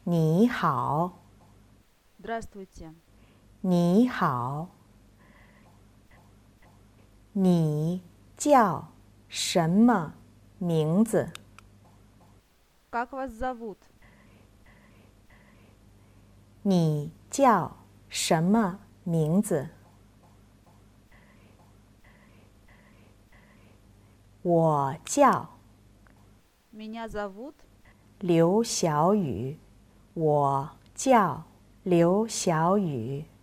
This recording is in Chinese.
你好， Здравствуйте. 你好。你叫什么名字？ Как вас зовут? 你叫什么名字？我叫 Меня зовут 刘小雨，我叫刘小雨。